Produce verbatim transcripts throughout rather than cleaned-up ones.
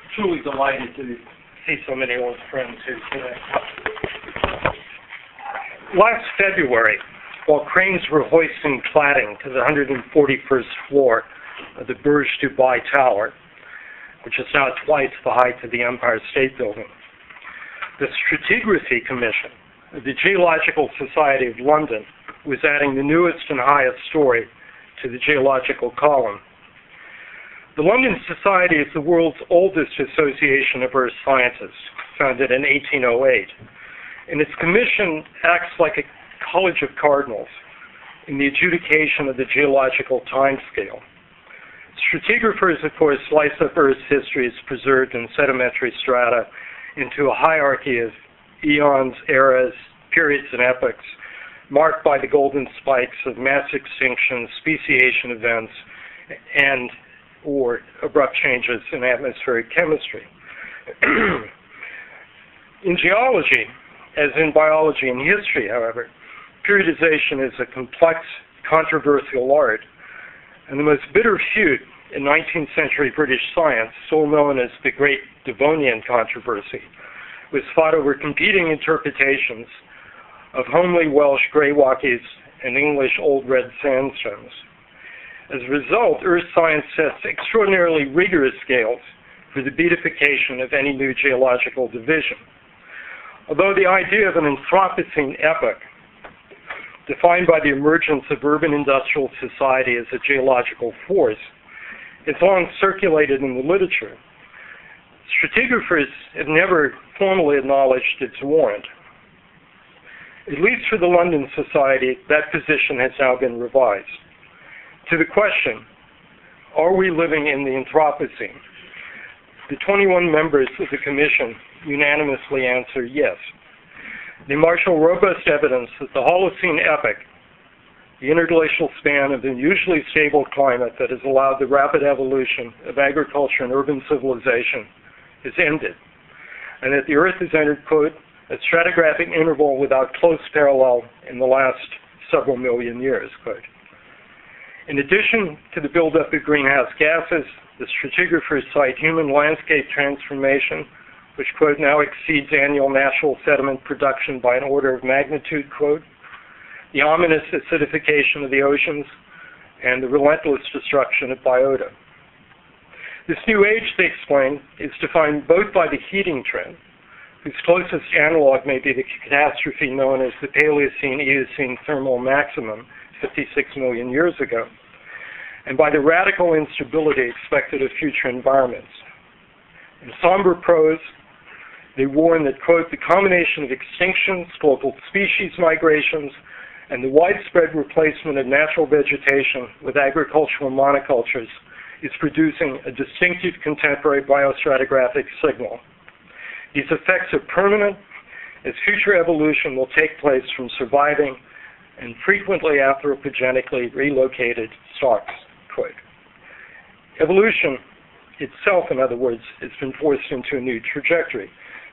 truly delighted to see so many old friends here today. Last February, while cranes were hoisting cladding to the one hundred forty-first floor of the Burj Dubai Tower, which is now twice the height of the Empire State Building, the Stratigraphy Commission of the Geological Society of London was adding the newest and highest story to the geological column. The London Society is the world's oldest association of earth scientists, founded in eighteen oh eight, and its commission acts like a college of cardinals in the adjudication of the geological timescale. Stratigraphers, of course, slice up Earth's history as preserved in sedimentary strata into a hierarchy of eons, eras, periods, and epochs, marked by the golden spikes of mass extinction, speciation events, and or abrupt changes in atmospheric chemistry. In geology, as in biology and history, however, periodization is a complex, controversial art, and the most bitter feud in nineteenth century British science, so known as the Great Devonian Controversy, was fought over competing interpretations of homely Welsh greywackies and English Old Red Sandstones. As a result, earth science sets extraordinarily rigorous scales for the beatification of any new geological division. Although the idea of an Anthropocene epoch, defined by the emergence of urban industrial society as a geological force, has long circulated in the literature, stratigraphers have never formally acknowledged its warrant. At least for the London Society, that position has now been revised. To the question, are we living in the Anthropocene? The twenty-one members of the Commission unanimously answer yes. They marshal robust evidence that the Holocene epoch, the interglacial span of unusually stable climate that has allowed the rapid evolution of agriculture and urban civilization, has ended, and that the Earth has entered, quote, a stratigraphic interval without close parallel in the last several million years, quote. In addition to the buildup of greenhouse gases, the stratigraphers cite human landscape transformation, which, quote, now exceeds annual natural sediment production by an order of magnitude, quote, the ominous acidification of the oceans, and the relentless destruction of biota. This new age, they explain, is defined both by the heating trend, whose closest analog may be the catastrophe known as the Paleocene-Eocene thermal maximum fifty-six million years ago, and by the radical instability expected of future environments. In somber prose, they warn that, quote, the combination of extinctions, global species migrations, and the widespread replacement of natural vegetation with agricultural monocultures is producing a distinctive contemporary biostratigraphic signal. These effects are permanent, as future evolution will take place from surviving and frequently anthropogenically relocated stocks, quote. Evolution itself, in other words, has been forced into a new trajectory.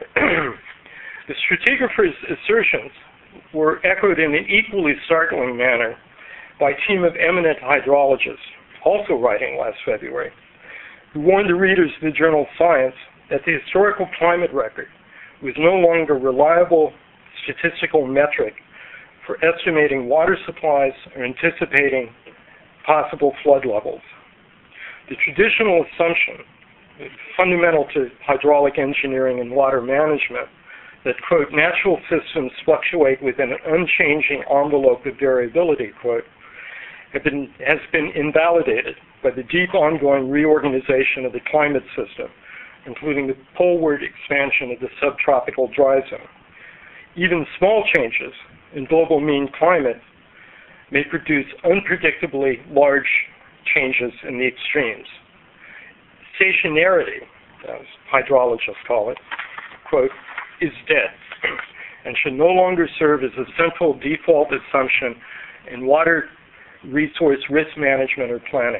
The stratigraphers' assertions were echoed in an equally startling manner by a team of eminent hydrologists, also writing last February, who warned the readers of the journal Science that the historical climate record was no longer a reliable statistical metric for estimating water supplies or anticipating possible flood levels. The traditional assumption, fundamental to hydraulic engineering and water management, that, quote, natural systems fluctuate within an unchanging envelope of variability, quote, have been, has been invalidated by the deep ongoing reorganization of the climate system, including the poleward expansion of the subtropical dry zone. Even small changes in global mean climate may produce unpredictably large changes in the extremes. Stationarity, as hydrologists call it, quote, is dead and should no longer serve as a central default assumption in water resource risk management or planning.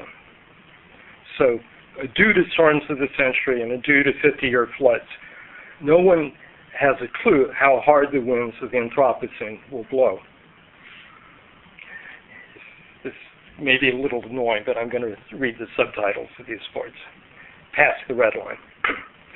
So, adieu to storms of the century and adieu to fifty-year floods. No one has a clue how hard the winds of the Anthropocene will blow. This may be a little annoying, but I'm going to read the subtitles of these parts. Past the red line.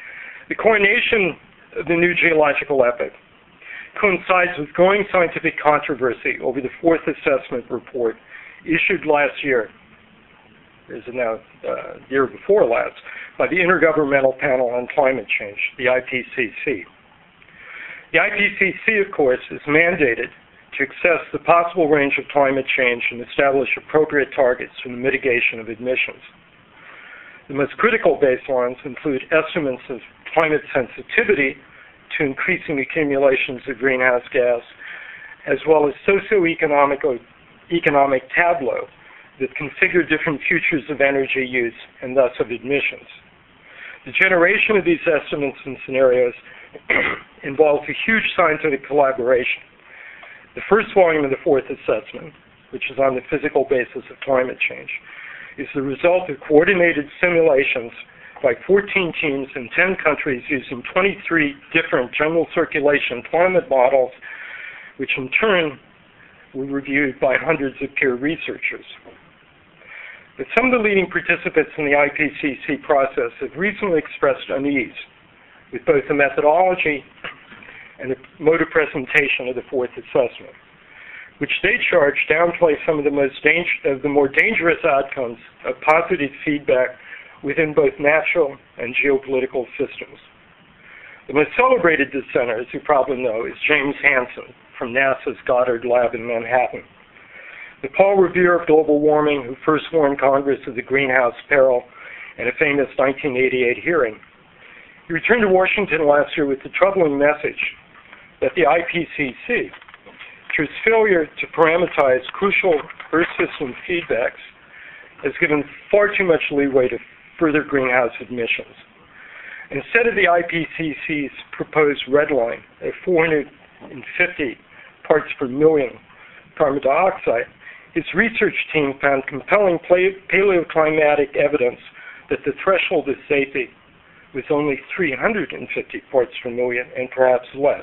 The coronation of the new geological epoch coincides with growing scientific controversy over the fourth assessment report issued last year, is it now uh, year before last, by the Intergovernmental Panel on Climate Change, the I P C C. The I P C C, of course, is mandated to assess the possible range of climate change and establish appropriate targets for the mitigation of emissions. The most critical baselines include estimates of climate sensitivity to increasing accumulations of greenhouse gas, as well as socioeconomic economic tableau that configure different futures of energy use and thus of emissions. The generation of these estimates and scenarios involves a huge scientific collaboration. The first volume of the fourth assessment, which is on the physical basis of climate change, is the result of coordinated simulations by fourteen teams in ten countries using twenty-three different general circulation climate models, which in turn were reviewed by hundreds of peer researchers. But some of the leading participants in the I P C C process have recently expressed unease with both the methodology and the mode of presentation of the fourth assessment, which they charge downplay some of the most danger, of the more dangerous outcomes of positive feedback within both natural and geopolitical systems. The most celebrated dissenter, as you probably know, is James Hansen from NASA's Goddard Lab in Manhattan. The Paul Revere of global warming, who first warned Congress of the greenhouse peril in a famous nineteen eighty-eight hearing. He returned to Washington last year with the troubling message that the I P C C, through its failure to parameterize crucial Earth system feedbacks, has given far too much leeway to further greenhouse emissions. Instead of the I P C C's proposed red line of four hundred fifty parts per million carbon dioxide, his research team found compelling paleoclimatic evidence that the threshold of safety was only three hundred fifty parts per million and perhaps less.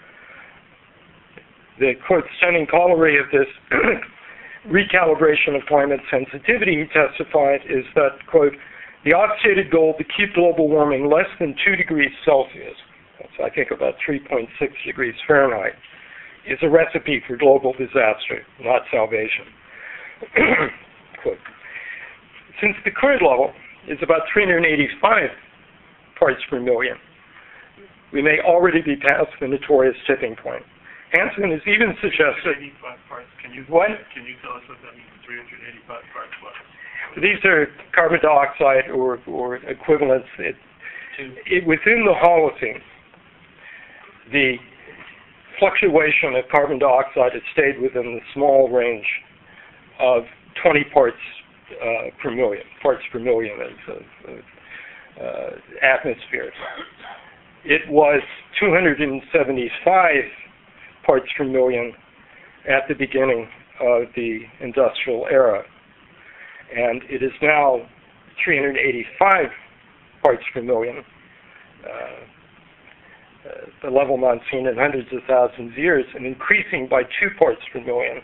The, quote, stunning corollary of this recalibration of climate sensitivity, he testified, is that, quote, the oft-stated goal to keep global warming less than two degrees Celsius, that's I think about three point six degrees Fahrenheit, is a recipe for global disaster, not salvation. Quote, since the current level is about three hundred eighty-five parts per million, we may already be past the notorious tipping point. Hansen has even suggested... eighty-five parts. Can you, what? Can you tell us what that means, three hundred eighty-five parts what? These are carbon dioxide or, or equivalents. It, it, within the Holocene, the fluctuation of carbon dioxide has stayed within the small range of twenty parts uh, per million, parts per million of, of, of uh, atmosphere. It was two hundred seventy-five parts per million at the beginning of the industrial era. And it is now three hundred eighty-five parts per million, uh, uh, the level not seen in hundreds of thousands of years, and increasing by two parts per million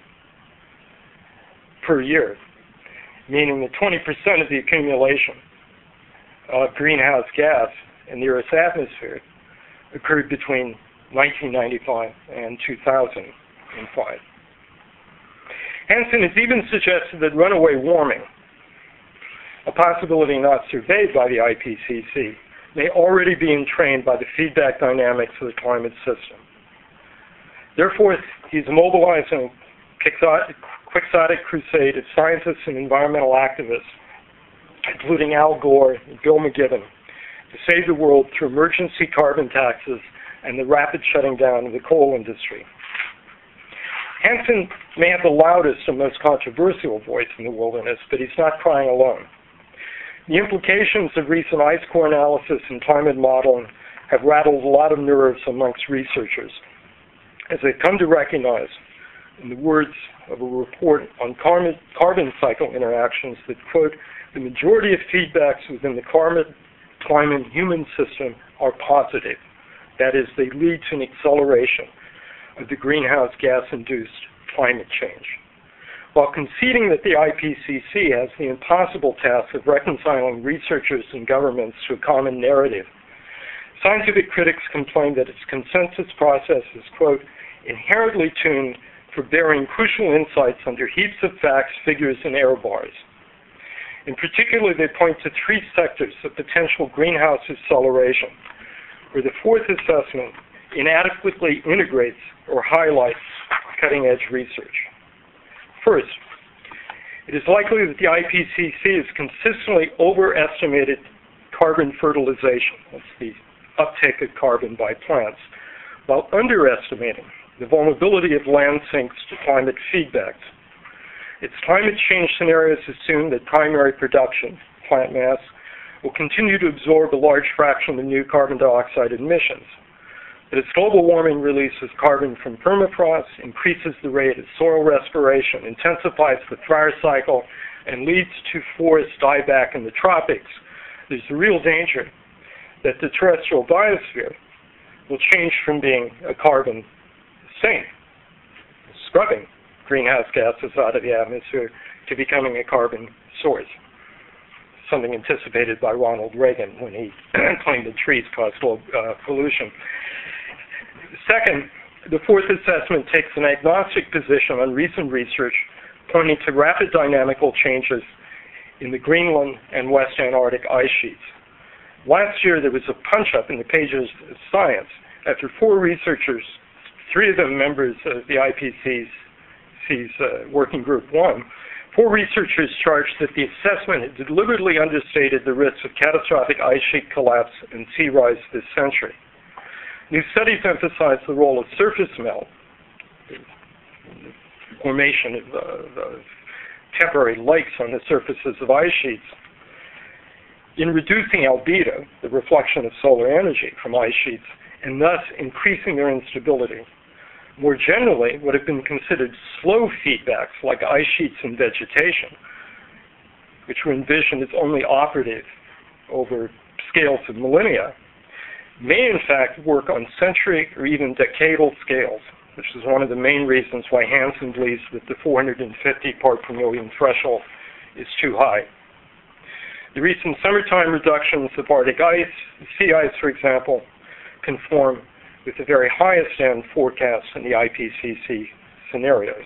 per year, meaning that twenty percent of the accumulation of greenhouse gas in the Earth's atmosphere occurred between nineteen ninety-five and two thousand five. Hansen has even suggested that runaway warming, a possibility not surveyed by the I P C C, may already be entrained by the feedback dynamics of the climate system. Therefore, he's mobilizing a quixotic crusade of scientists and environmental activists, including Al Gore and Bill McKibben, to save the world through emergency carbon taxes and the rapid shutting down of the coal industry. Hansen may have the loudest and most controversial voice in the wilderness, but he's not crying alone. The implications of recent ice core analysis and climate modeling have rattled a lot of nerves amongst researchers, as they've come to recognize, in the words of a report on carbon, carbon cycle interactions, that, quote, the majority of feedbacks within the carbon, climate, human system are positive. That is, they lead to an acceleration of the greenhouse gas-induced climate change. While conceding that the I P C C has the impossible task of reconciling researchers and governments to a common narrative, Scientific critics complain that its consensus process is, quote, inherently tuned for bearing crucial insights under heaps of facts, figures, and error bars. In particular, they point to three sectors of potential greenhouse acceleration, where the fourth assessment inadequately integrates or highlights cutting-edge research. First, it is likely that the I P C C has consistently overestimated carbon fertilization, that's the uptake of carbon by plants, while underestimating the vulnerability of land sinks to climate feedbacks. Its climate change scenarios assume that primary production, plant mass, will continue to absorb a large fraction of new carbon dioxide emissions. But as global warming releases carbon from permafrost, increases the rate of soil respiration, intensifies the fire cycle, and leads to forest dieback in the tropics, there's a real danger that the terrestrial biosphere will change from being a carbon sink, scrubbing greenhouse gases out of the atmosphere, to becoming a carbon source, something anticipated by Ronald Reagan when he claimed that trees cause global uh, pollution. Second, the fourth assessment takes an agnostic position on recent research pointing to rapid dynamical changes in the Greenland and West Antarctic ice sheets. Last year, there was a punch-up in the pages of Science after four researchers, three of them members of the I P C C's uh, Working Group one, four researchers charged that the assessment had deliberately understated the risks of catastrophic ice sheet collapse and sea rise this century. New studies emphasize the role of surface melt, the formation of, uh, of temporary lakes on the surfaces of ice sheets, in reducing albedo, the reflection of solar energy from ice sheets, and thus increasing their instability. More generally, what have been considered slow feedbacks, like ice sheets and vegetation, which were envisioned as only operative over scales of millennia, may in fact work on century or even decadal scales, which is one of the main reasons why Hansen believes that the four hundred fifty part per million threshold is too high. The recent summertime reductions of Arctic ice, sea ice, for example, conform with the very highest end forecasts in the I P C C scenarios.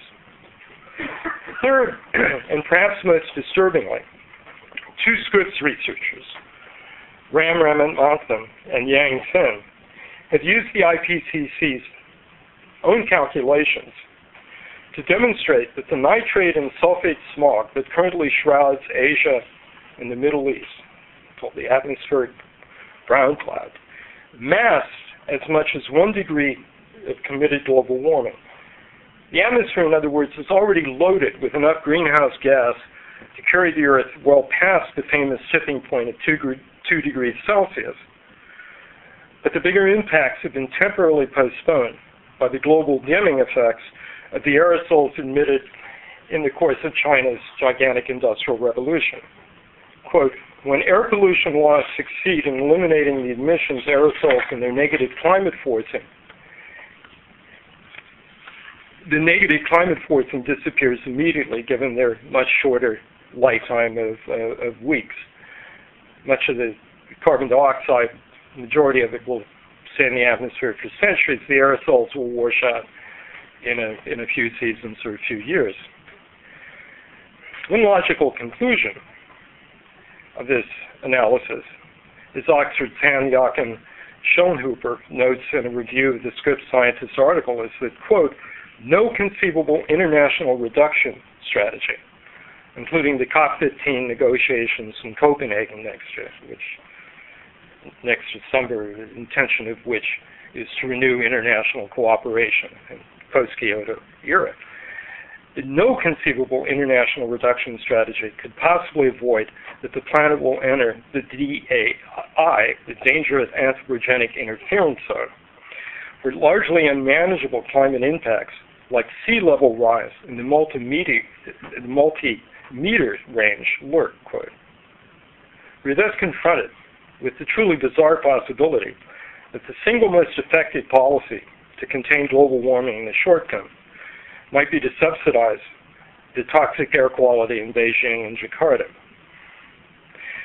Third, and perhaps most disturbingly, two Scripps researchers, Ram Ramanathan and Yang Sen, have used the I P C C's own calculations to demonstrate that the nitrate and sulfate smog that currently shrouds Asia and the Middle East, called the atmospheric brown cloud, masked as much as one degree of committed global warming. The atmosphere, in other words, is already loaded with enough greenhouse gas to carry the Earth well past the famous tipping point of two, two degrees Celsius. But the bigger impacts have been temporarily postponed by the global dimming effects of the aerosols emitted in the course of China's gigantic industrial revolution. Quote, when air pollution laws succeed in eliminating the emissions aerosols and their negative climate forcing, the negative climate forcing disappears immediately given their much shorter lifetime of, uh, of weeks. Much of the carbon dioxide, the majority of it will stay in the atmosphere for centuries. The aerosols will wash out in a, in a few seasons or a few years. One logical conclusion of this analysis, as Oxford's Han Joachim Schonhuber notes in a review of the Scripps Scientist article, is that, quote, no conceivable international reduction strategy, including the COP fifteen negotiations in Copenhagen next year, which next December, the intention of which is to renew international cooperation in post-Kyoto era. No conceivable international reduction strategy could possibly avoid that the planet will enter the D A I, the dangerous anthropogenic interference zone, where largely unmanageable climate impacts like sea level rise in the multi-meter, the multi-meter range lurk, quote. We're thus confronted with the truly bizarre possibility that the single most effective policy to contain global warming in the short term might be to subsidize the toxic air quality in Beijing and Jakarta.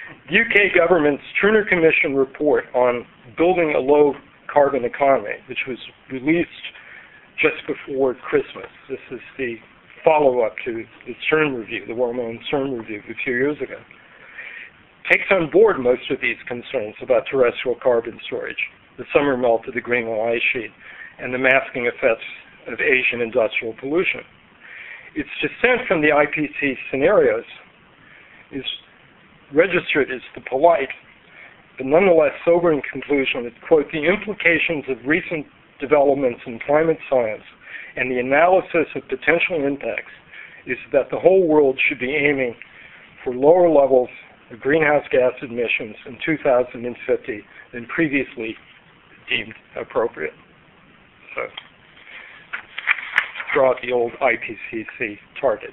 U K government's Turner Commission report on building a low-carbon economy, which was released just before Christmas. This is the follow-up to the CERN review, the well-known CERN review a few years ago, takes on board most of these concerns about terrestrial carbon storage, the summer melt of the Greenland ice sheet, and the masking effects of Asian industrial pollution. Its dissent from the I P C C scenarios is registered as the polite, but nonetheless sobering conclusion that, quote, the implications of recent developments in climate science and the analysis of potential impacts is that the whole world should be aiming for lower levels of greenhouse gas emissions in two thousand fifty than previously deemed appropriate. So, draw out the old I P C C targets.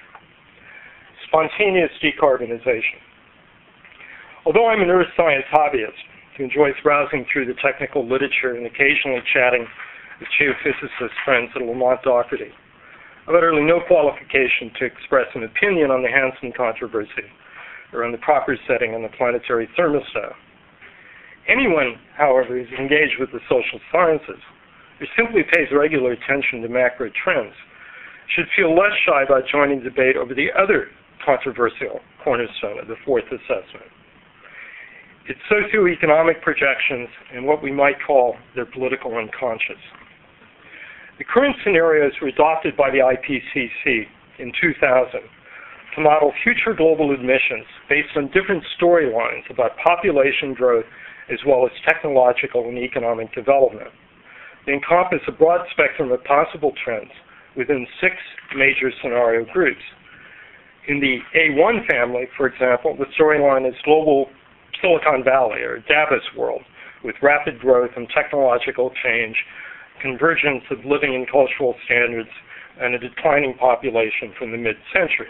Spontaneous decarbonization. Although I'm an earth science hobbyist who enjoys browsing through the technical literature and occasionally chatting with geophysicist friends at Lamont Doherty, I've utterly no qualification to express an opinion on the Hansen controversy or on the proper setting on the planetary thermostat. Anyone, however, who's engaged with the social sciences or simply pays regular attention to macro trends should feel less shy about joining debate over the other controversial cornerstone of the fourth assessment. Its socioeconomic projections and what we might call their political unconscious. The current scenarios were adopted by the I P C C in two thousand to model future global emissions based on different storylines about population growth as well as technological and economic development. They encompass a broad spectrum of possible trends within six major scenario groups. In the A one family, for example, the storyline is global Silicon Valley or Davos world with rapid growth and technological change, convergence of living and cultural standards, and a declining population from the mid-century.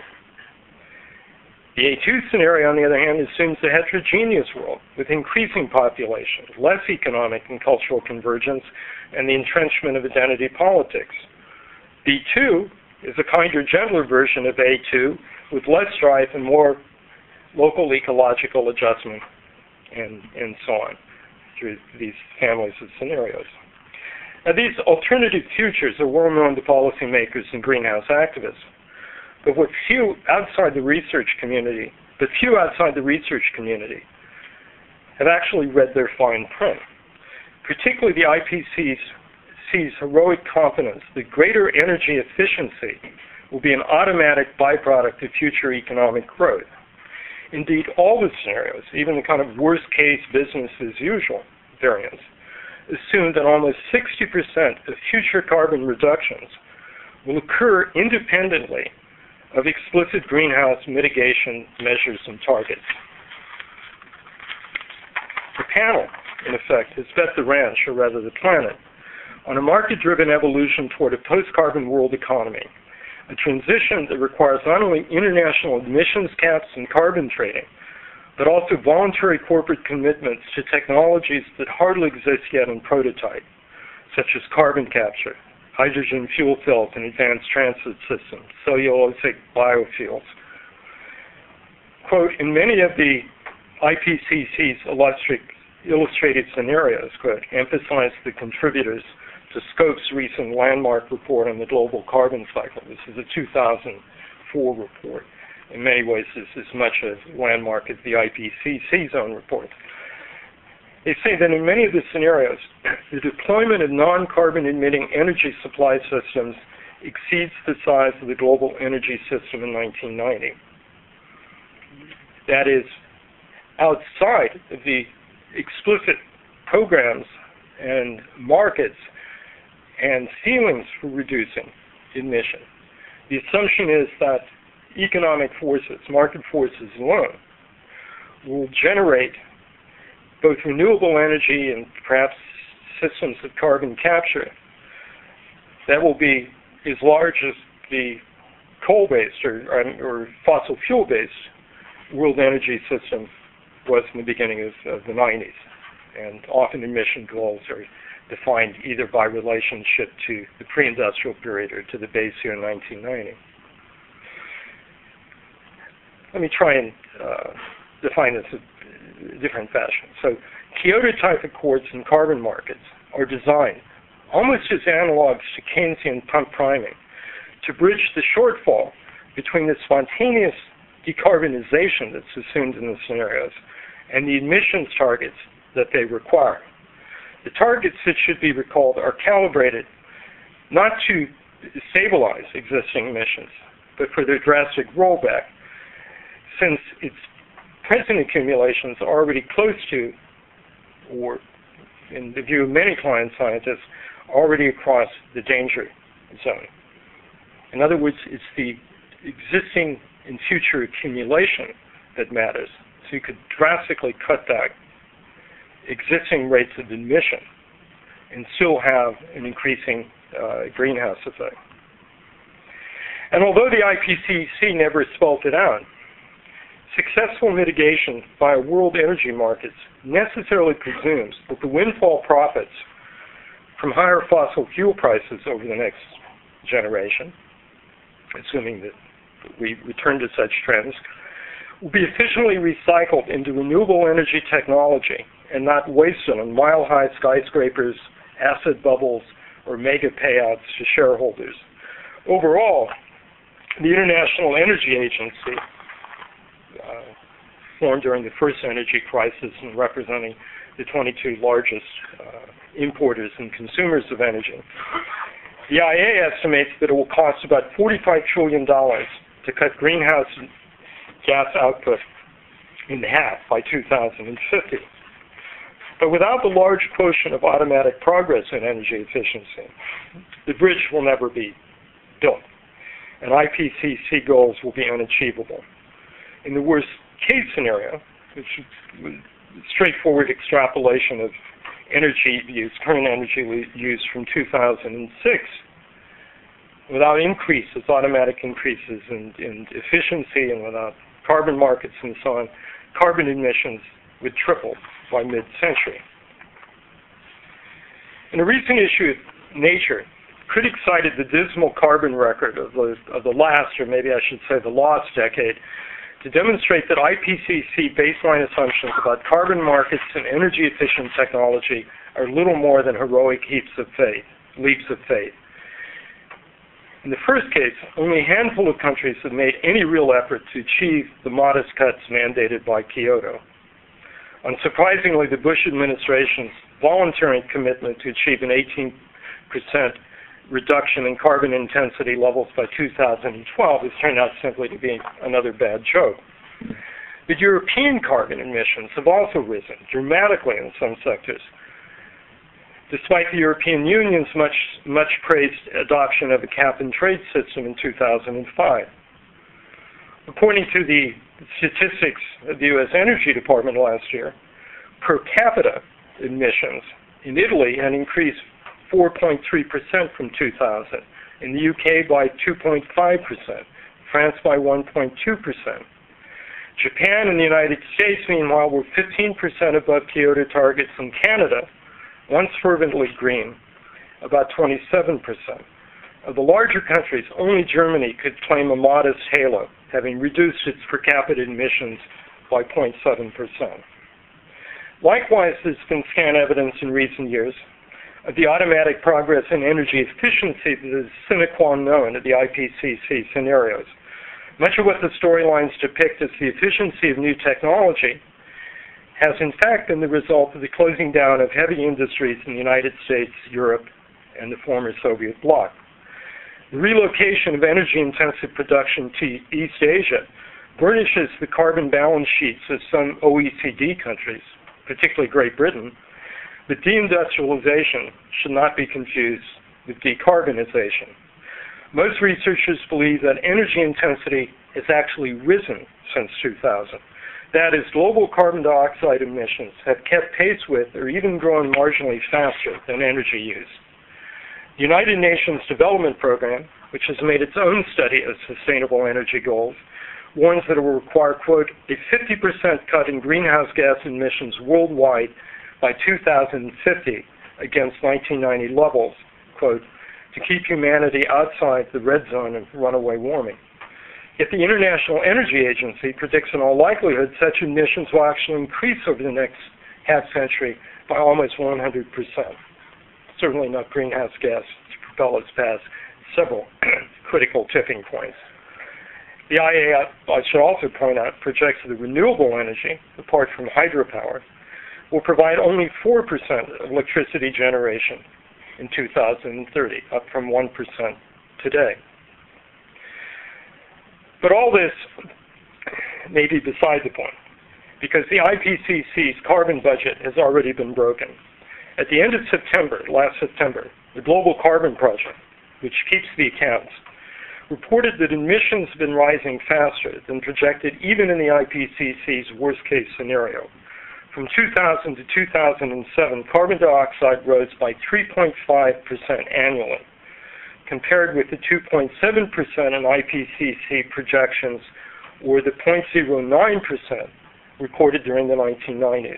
The A two scenario, on the other hand, assumes a heterogeneous world with increasing population, less economic and cultural convergence, and the entrenchment of identity politics. B two is a kinder, gentler version of A two with less strife and more local ecological adjustment, and, and so on, through these families of scenarios. Now, these alternative futures are well known to policymakers and greenhouse activists, but what few outside the research community, but few outside the research community have actually read their fine print, particularly the I P C C's heroic confidence that greater energy efficiency will be an automatic byproduct of future economic growth. Indeed, all the scenarios, even the kind of worst-case business-as-usual variants, assume that almost sixty percent of future carbon reductions will occur independently of explicit greenhouse mitigation measures and targets. The panel, in effect, has bet the ranch, or rather the planet, on a market-driven evolution toward a post-carbon world economy, a transition that requires not only international emissions caps and carbon trading, but also voluntary corporate commitments to technologies that hardly exist yet in prototype, such as carbon capture, hydrogen fuel cells and advanced transit systems, cellulosic biofuels. Quote, in many of the I P C C's illustrated scenarios, quote, emphasize the contributors to Scope's recent landmark report on the global carbon cycle. This is a two thousand four report. In many ways, this is as much a landmark as the I P C C's own report. They say that in many of the scenarios, the deployment of non-carbon emitting energy supply systems exceeds the size of the global energy system in nineteen ninety. That is, outside of the explicit programs and markets and ceilings for reducing emission. The assumption is that economic forces, market forces alone, will generate both renewable energy and perhaps systems of carbon capture that will be as large as the coal-based or, or fossil fuel-based world energy system was in the beginning of, of the nineties. And often emission goals are defined either by relationship to the pre-industrial period or to the base year nineteen ninety. Let me try and uh, define this in a different fashion. So Kyoto-type accords and carbon markets are designed almost as analogs to Keynesian pump priming to bridge the shortfall between the spontaneous decarbonization that's assumed in the scenarios and the emissions targets that they require. The targets, it should be recalled, are calibrated not to stabilize existing emissions, but for their drastic rollback, since its present accumulations are already close to, or in the view of many climate scientists, already across the danger zone. In other words, it's the existing and future accumulation that matters. So you could drastically cut back existing rates of emission and still have an increasing uh, greenhouse effect. And although the I P C C never spelled it out, successful mitigation by world energy markets necessarily presumes that the windfall profits from higher fossil fuel prices over the next generation, assuming that we return to such trends, will be efficiently recycled into renewable energy technology and not wasted on mile-high skyscrapers, asset bubbles, or mega payouts to shareholders. Overall, the International Energy Agency, uh, formed during the first energy crisis and representing the twenty-two largest uh, importers and consumers of energy, the I E A estimates that it will cost about forty-five trillion dollars to cut greenhouse gas output in half by two thousand fifty. But without the large quotient of automatic progress in energy efficiency, the bridge will never be built, and I P C C goals will be unachievable. In the worst case scenario, which is a straightforward extrapolation of energy use, current energy use from two thousand six, without increases, automatic increases in, in efficiency and without carbon markets and so on, carbon emissions would triple by mid-century. In a recent issue of Nature, critics cited the dismal carbon record of the, of the last, or maybe I should say the lost decade, to demonstrate that I P C C baseline assumptions about carbon markets and energy-efficient technology are little more than heroic heaps of faith, leaps of faith. In the first case, only a handful of countries have made any real effort to achieve the modest cuts mandated by Kyoto. Unsurprisingly, the Bush administration's voluntary commitment to achieve an eighteen percent reduction in carbon intensity levels by two thousand twelve has turned out simply to be another bad joke. The European carbon emissions have also risen dramatically in some sectors, despite the European Union's much, much praised adoption of a cap-and-trade system in two thousand five. According to the statistics of the U S Energy Department last year, per capita emissions in Italy had increased four point three percent from two thousand, in the U K by two point five percent, France by one point two percent. Japan and the United States, meanwhile, were fifteen percent above Kyoto targets, and Canada, once fervently green, about twenty-seven percent. Of the larger countries, only Germany could claim a modest halo, having reduced its per capita emissions by zero point seven percent. Likewise, there's been scant evidence in recent years of the automatic progress in energy efficiency that is sine qua non of the I P C C scenarios. Much of what the storylines depict as the efficiency of new technology has in fact been the result of the closing down of heavy industries in the United States, Europe, and the former Soviet bloc. The relocation of energy-intensive production to East Asia burnishes the carbon balance sheets of some O E C D countries, particularly Great Britain, but deindustrialization should not be confused with decarbonization. Most researchers believe that energy intensity has actually risen since two thousand. That is, global carbon dioxide emissions have kept pace with or even grown marginally faster than energy use. The United Nations Development Program, which has made its own study of sustainable energy goals, warns that it will require, quote, a fifty percent cut in greenhouse gas emissions worldwide by two thousand fifty against nineteen ninety levels, quote, to keep humanity outside the red zone of runaway warming. Yet the International Energy Agency predicts in all likelihood such emissions will actually increase over the next half century by almost one hundred percent. Certainly not greenhouse gas to propel us past several critical tipping points. The I E A, I should also point out, projects that renewable energy, apart from hydropower, will provide only four percent of electricity generation in two thousand thirty, up from one percent today. But all this may be beside the point, because the I P C C's carbon budget has already been broken. At the end of September, last September, the Global Carbon Project, which keeps the accounts, reported that emissions have been rising faster than projected even in the I P C C's worst-case scenario. From two thousand to two thousand seven, carbon dioxide rose by three point five percent annually, compared with the two point seven percent in I P C C projections, or the zero point zero nine percent recorded during the nineteen nineties.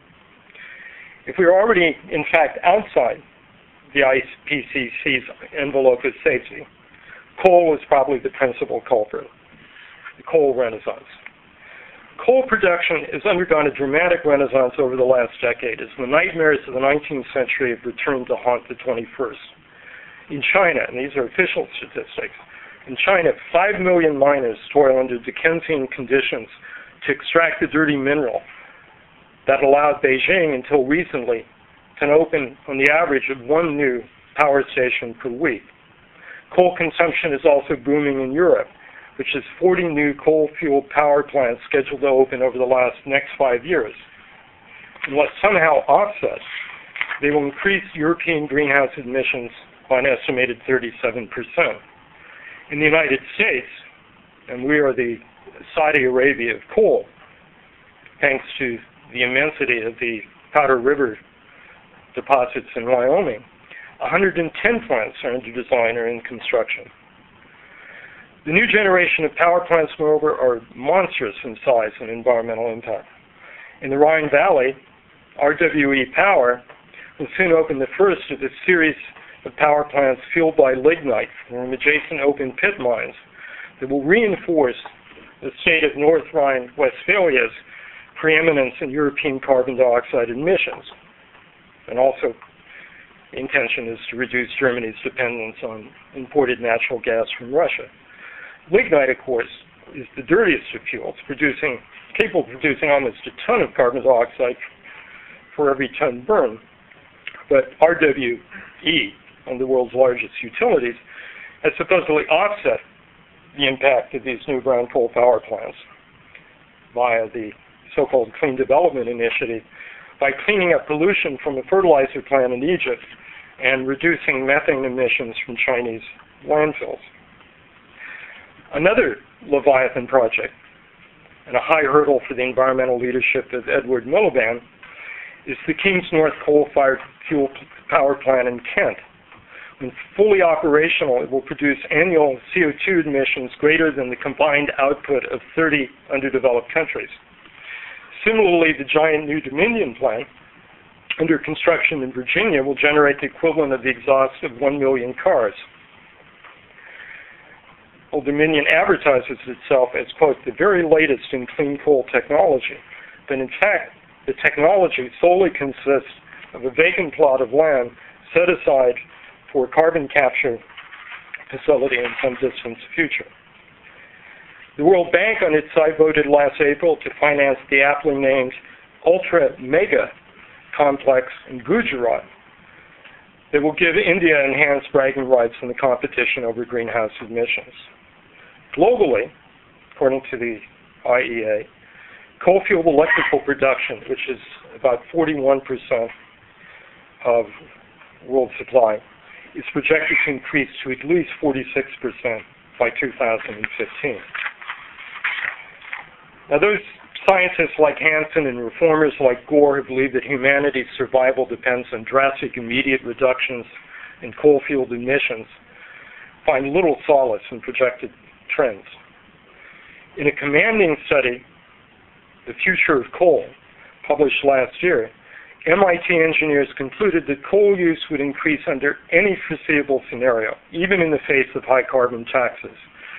If we are already, in fact, outside the I P C C's envelope of safety, coal is probably the principal culprit, the coal renaissance. Coal production has undergone a dramatic renaissance over the last decade as the nightmares of the nineteenth century have returned to haunt the twenty-first. In China, and these are official statistics, in China, five million miners toil under Dickensian conditions to extract the dirty mineral that allowed Beijing until recently to open on the average of one new power station per week. Coal consumption is also booming in Europe, which has forty new coal-fueled power plants scheduled to open over the last next five years. Unless somehow offset, they will increase European greenhouse emissions by an estimated thirty-seven percent. In the United States, and we are the Saudi Arabia of coal, thanks to the immensity of the Powder River deposits in Wyoming, one hundred ten plants are under design or in construction. The new generation of power plants, moreover, are monstrous in size and environmental impact. In the Rhine Valley, R W E Power will soon open the first of a series of power plants fueled by lignite from adjacent open pit mines that will reinforce the state of North Rhine-Westphalia's preeminence in European carbon dioxide emissions. And also, the intention is to reduce Germany's dependence on imported natural gas from Russia. Lignite, of course, is the dirtiest of fuels, producing, capable of producing almost a ton of carbon dioxide for every ton burned. But R W E, one of the world's largest utilities, has supposedly offset the impact of these new brown coal power plants via the so-called Clean Development Initiative by cleaning up pollution from a fertilizer plant in Egypt and reducing methane emissions from Chinese landfills. Another Leviathan project, and a high hurdle for the environmental leadership of Edward Miliband, is the Kings North coal-fired fuel power plant in Kent. When fully operational, it will produce annual C O two emissions greater than the combined output of thirty underdeveloped countries. Similarly, the giant New Dominion plant, under construction in Virginia, will generate the equivalent of the exhaust of one million cars. Old Dominion advertises itself as, quote, the very latest in clean coal technology, but in fact, the technology solely consists of a vacant plot of land set aside for a carbon capture facility in some distant future. The World Bank, on its side, voted last April to finance the aptly named Ultra Mega Complex in Gujarat that will give India enhanced bragging rights in the competition over greenhouse emissions. Globally, according to the I E A, coal-fueled electrical production, which is about forty-one percent of world supply, is projected to increase to at least forty-six percent by two thousand fifteen. Now, those scientists like Hansen and reformers like Gore who believe that humanity's survival depends on drastic immediate reductions in coal-fueled emissions find little solace in projected trends. In a commanding study, The Future of Coal, published last year, M I T engineers concluded that coal use would increase under any foreseeable scenario, even in the face of high carbon taxes.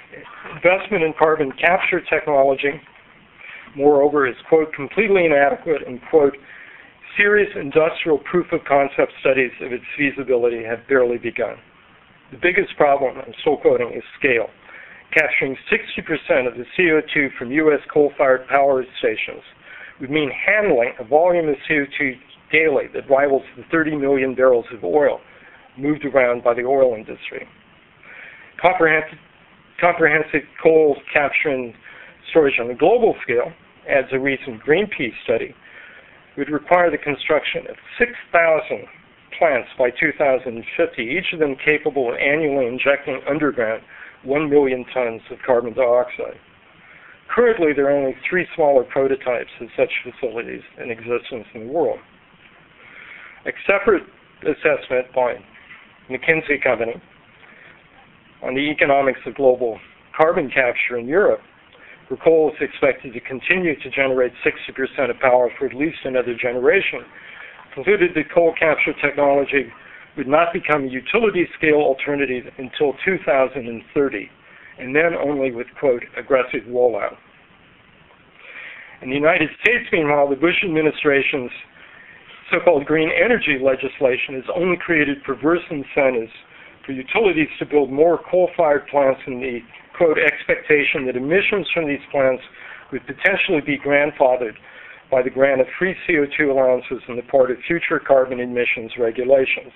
Investment in carbon capture technology, moreover, is, quote, completely inadequate and, quote, serious industrial proof of concept studies of its feasibility have barely begun. The biggest problem, I'm still quoting, is scale. Capturing sixty percent of the C O two from U S coal-fired power stations would mean handling a volume of C O two daily that rivals the thirty million barrels of oil moved around by the oil industry. Comprehensive, comprehensive coal capture and storage on a global scale, adds a recent Greenpeace study, would require the construction of six thousand plants by two thousand fifty, each of them capable of annually injecting underground one million tons of carbon dioxide. Currently, there are only three smaller prototypes of such facilities in existence in the world. A separate assessment by McKinsey Company on the economics of global carbon capture in Europe, where coal is expected to continue to generate sixty percent of power for at least another generation, concluded that coal capture technology would not become a utility-scale alternative until two thousand thirty, and then only with, quote, aggressive rollout. In the United States, meanwhile, the Bush administration's so-called green energy legislation has only created perverse incentives for utilities to build more coal-fired plants in the, quote, expectation that emissions from these plants would potentially be grandfathered by the grant of free C O two allowances on the part of future carbon emissions regulations.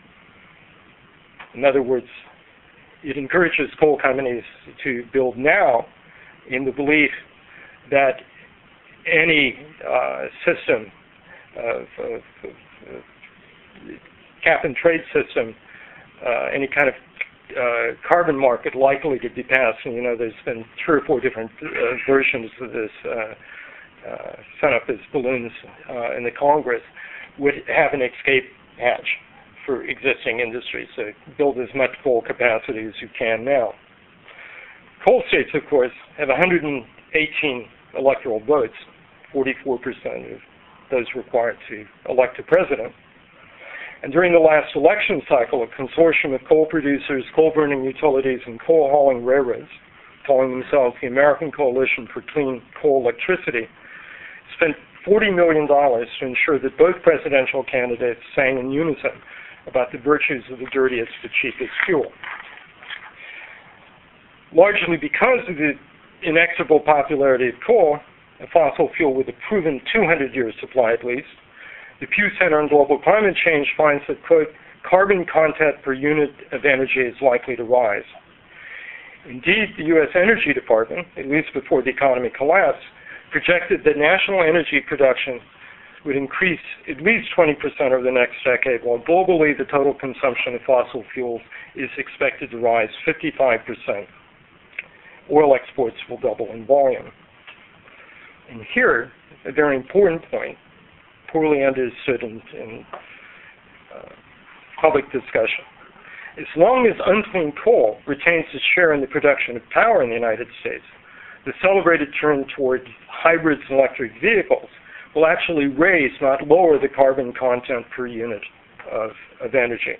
In other words, it encourages coal companies to build now in the belief that any uh, system of, of, of, of cap and trade system, uh, any kind of uh, carbon market likely to be passed, and you know there's been three or four different uh, versions of this uh, uh, sent up as balloons uh, in the Congress, would have an escape hatch for existing industries. So build as much coal capacity as you can now. Coal states, of course, have one hundred eighteen electoral votes, forty-four percent of those required to elect a president. And during the last election cycle, a consortium of coal producers, coal-burning utilities, and coal-hauling railroads, calling themselves the American Coalition for Clean Coal Electricity, spent forty million dollars to ensure that both presidential candidates sang in unison about the virtues of the dirtiest but cheapest fuel. Largely because of the inexorable popularity of coal, a fossil fuel with a proven two hundred year supply at least, the Pew Center on Global Climate Change finds that, quote, carbon content per unit of energy is likely to rise. Indeed, the U S Energy Department, at least before the economy collapsed, projected that national energy production would increase at least twenty percent over the next decade, while globally the total consumption of fossil fuels is expected to rise fifty-five percent. Oil exports will double in volume. And here, a very important point, poorly understood in, in uh, public discussion. As long as unclean coal retains its share in the production of power in the United States, the celebrated turn toward hybrids and electric vehicles will actually raise, not lower, the carbon content per unit of, of energy.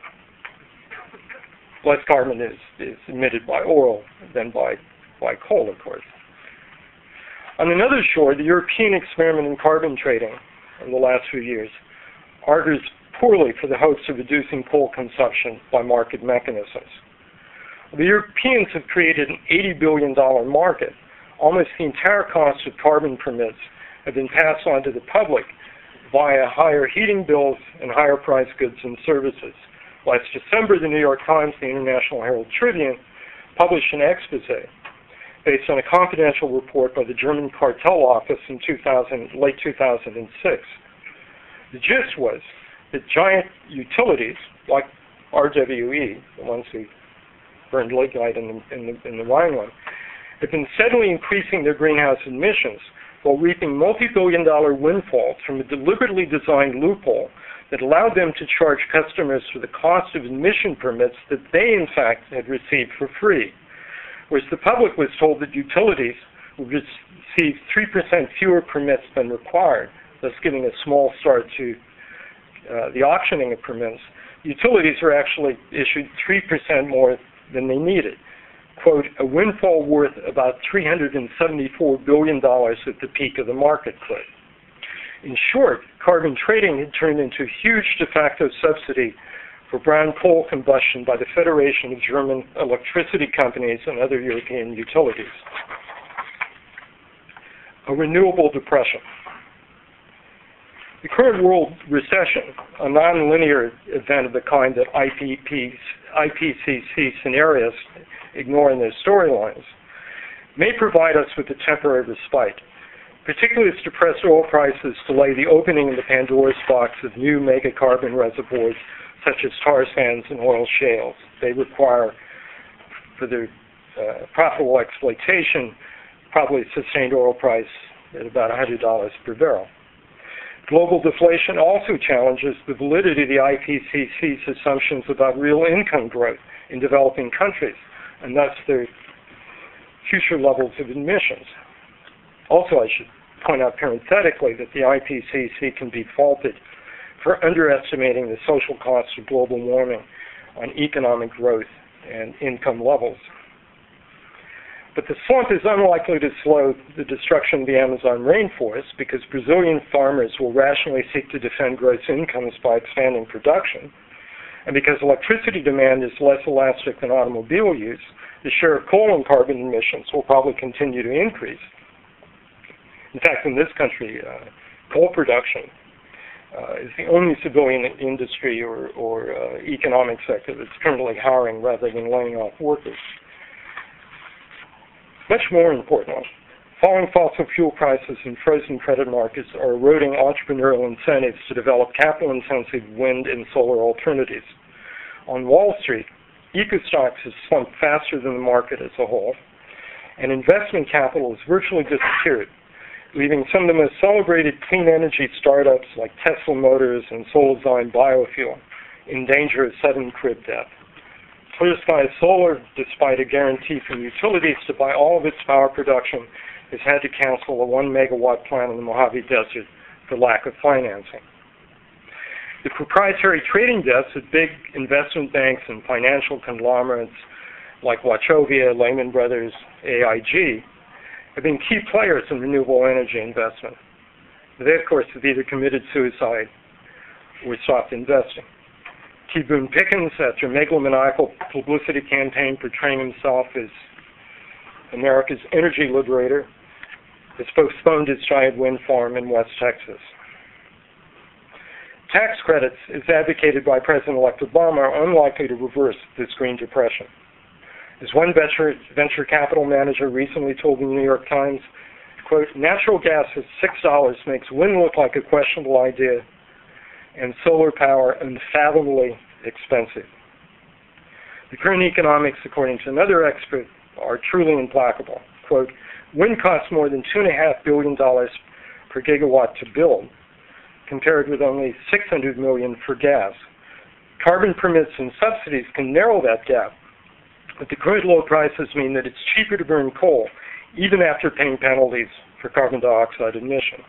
Less carbon is, is emitted by oil than by, by coal, of course. On another shore, the European experiment in carbon trading in the last few years argues poorly for the hopes of reducing coal consumption by market mechanisms. The Europeans have created an eighty billion dollars market. Almost the entire cost of carbon permits have been passed on to the public via higher heating bills and higher priced goods and services. Last December, the New York Times, the International Herald Tribune, published an expose based on a confidential report by the German Cartel Office in two thousand, late two thousand six. The gist was that giant utilities like R W E, the ones who burned lignite in the, in the, in the Rhineland, have been steadily increasing their greenhouse emissions while reaping multi-billion dollar windfalls from a deliberately designed loophole that allowed them to charge customers for the cost of emission permits that they, in fact, had received for free. Whereas the public was told that utilities would receive three percent fewer permits than required, thus giving a small start to uh, the auctioning of permits. Utilities are actually issued three percent more than they needed. quote, a windfall worth about three hundred seventy-four billion dollars at the peak of the market, quote. In short, carbon trading had turned into a huge de facto subsidy for brown coal combustion by the Federation of German electricity companies and other European utilities. A renewable depression. The current world recession, a nonlinear event of the kind that I P C C scenarios ignore in their storylines, may provide us with a temporary respite, particularly as depressed oil prices delay the opening of the Pandora's box of new mega-carbon reservoirs such as tar sands and oil shales. They require, for their uh, profitable exploitation, probably a sustained oil price at about one hundred dollars per barrel. Global deflation also challenges the validity of the I P C C's assumptions about real income growth in developing countries, and thus their future levels of emissions. Also, I should point out parenthetically that the I P C C can be faulted for underestimating the social costs of global warming on economic growth and income levels. But the slump is unlikely to slow the destruction of the Amazon rainforest because Brazilian farmers will rationally seek to defend gross incomes by expanding production, and because electricity demand is less elastic than automobile use, the share of coal and carbon emissions will probably continue to increase. In fact, in this country, uh, coal production uh, is the only civilian industry or, or uh, economic sector that's currently hiring rather than laying off workers. Much more importantly, falling fossil fuel prices and frozen credit markets are eroding entrepreneurial incentives to develop capital-intensive wind and solar alternatives. On Wall Street, EcoStocks has slumped faster than the market as a whole, and investment capital has virtually disappeared, leaving some of the most celebrated clean energy startups like Tesla Motors and Solazyme Biofuel in danger of sudden crib death. Clear Sky Solar, despite a guarantee from utilities to buy all of its power production, has had to cancel a one megawatt plant in the Mojave Desert for lack of financing. The proprietary trading desks of big investment banks and financial conglomerates like Wachovia, Lehman Brothers, A I G, have been key players in renewable energy investment. They, of course, have either committed suicide or stopped investing. T. Boone Pickens, after a megalomaniacal publicity campaign portraying himself as America's energy liberator, has postponed his giant wind farm in West Texas. Tax credits, as advocated by President-elect Obama, are unlikely to reverse this green depression. As one venture, venture capital manager recently told the New York Times, quote, natural gas at six dollars makes wind look like a questionable idea and solar power unfathomably expensive. The current economics, according to another expert, are truly implacable. Quote, wind costs more than two point five billion dollars per gigawatt to build, compared with only six hundred million dollars for gas. Carbon permits and subsidies can narrow that gap, but the current low prices mean that it's cheaper to burn coal, even after paying penalties for carbon dioxide emission.